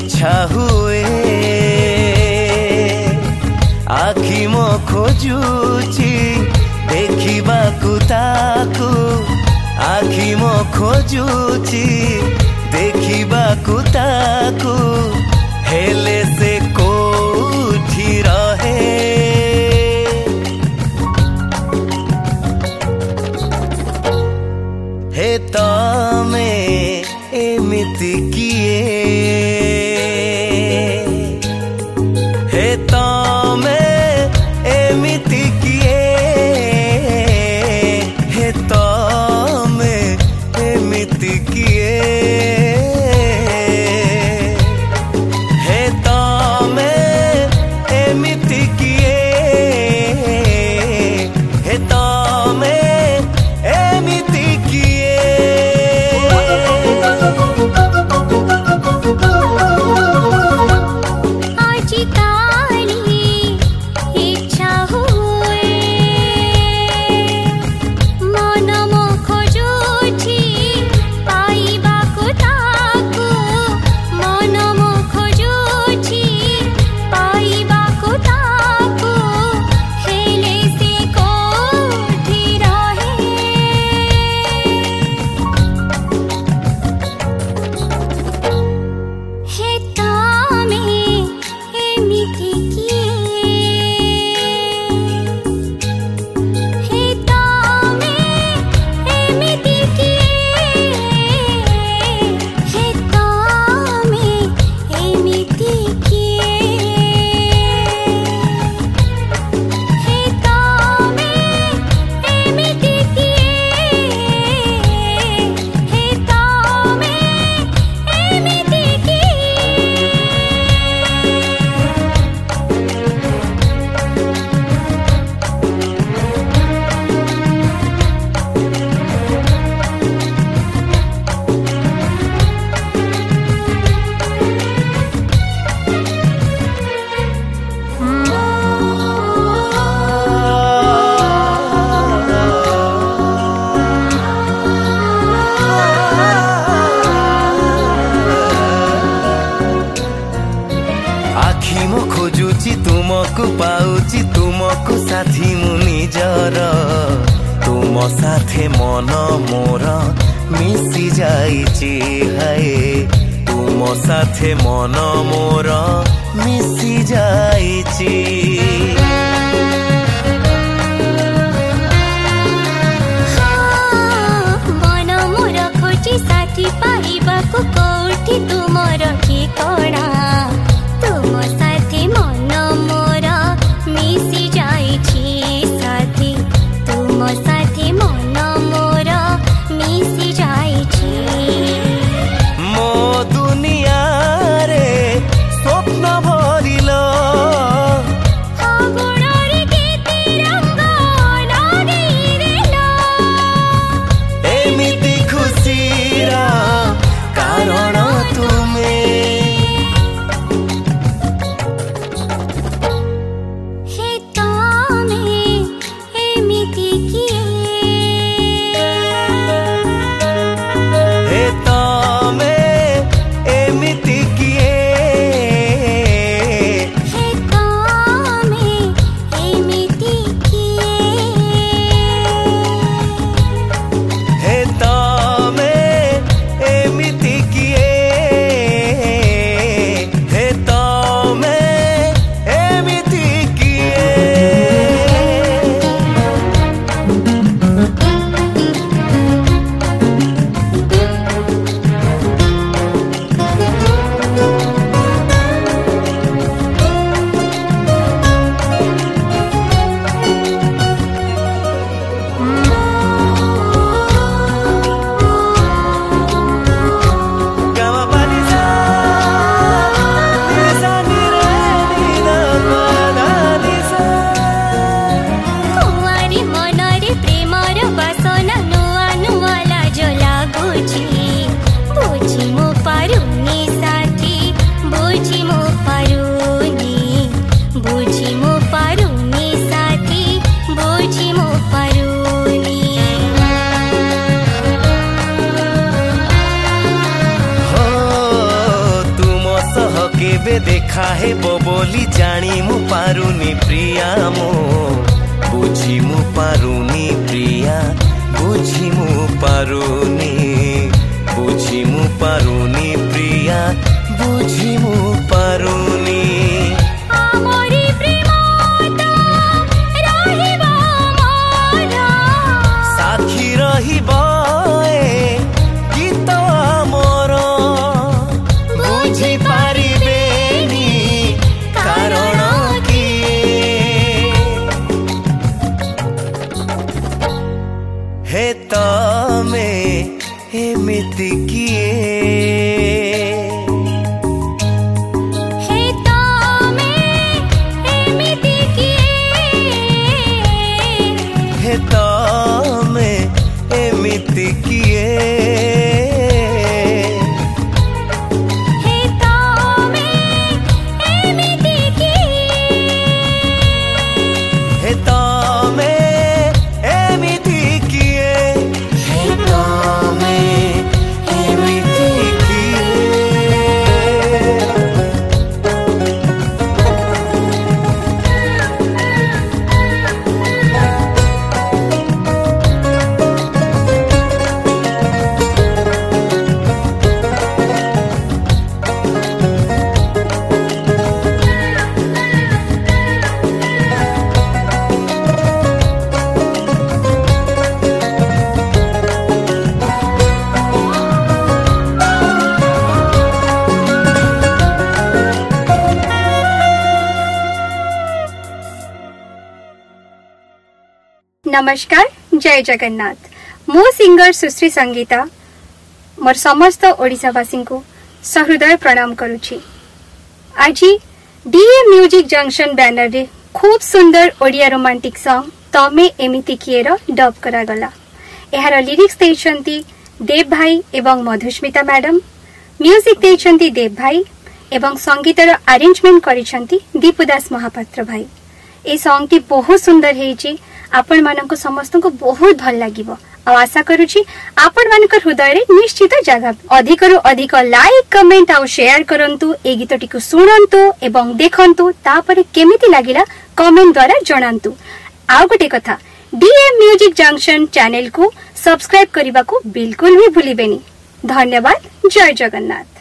इच्छा हुए आखि मो खोजुची देखिबाकु ताकु आखि मो खोजुची देखिबाकु ताकु हेले से कोठी रहे हे तमे एमिति किए हे तमे एमिति किए हे तमे एमिति किए हे तमे एमिति किए हे तमे एमिति किए खोजुची तुमको पाउची तुमको साथी मु निजर तुम साथे मन मोर मिसी जाइची हाय तुम साथे मन मोर मिसी जाइची मन मोर खोजी साथी पाइबाकु कोठी तुमर की कड़ा तुम साथी मन मोर मिसी जाइछि साथी तुम साथी मन मोर मिसी जाइछि मो दुनिया रे स्वप्न भरिलो आगुणरे केते रंग लगैदेलो एमिति खुशीर कारण तुमे केबे देखा हेबो बोली जानी मु पारुनी प्रिया मो बुझी मु पारुनी प्रिया बुझी मु पारुनी बुझी मु पारुनी प्रिया बुझी मु पारुनी आमोरी प्रेमाता रहिबा मोर साखी रहिबा ए गीत मोर बुझी पारिबेनी कारण की हे तमे एमिति किए नमस्कार जय जगन्नाथ मो सिंगर सुश्री संगीता मोर समस्त ओडिशावासी को सहृदय प्रणाम करुछि। आज डीए म्यूजिक जंक्शन बैनर रे खूब सुंदर ओडिया रोमांटिक सॉन्ग तमे एमिति किए डब करा गला। एहार लिरिक्स देइछंती देव भाई एवं मधुस्मिता मैडम, म्यूजिक देइछंती देव भाई एवं संगीतर अरेंजमेंट करिछंती दीपुदास महापात्र भाई। ए सॉन्ग टी बहुत सुंदर हेछि, आपण मानक समस्त को बहुत भल लागिबो। आशा करूछि आपण मानक हृदय रे निश्चित जगह। अधिकरु अधिक लाइक कमेंट आ शेयर करंतु, ए गीतटी को सुनंतु एवं देखंतु, तापर केमिति लागिला कमेंट द्वारा जणांतु। आ गोटे कथा, डीएम म्यूजिक जंक्शन चैनल को सब्सक्राइब करने को बिल्कुल भी भूलिबेनी। धन्यवाद। जय जगन्नाथ।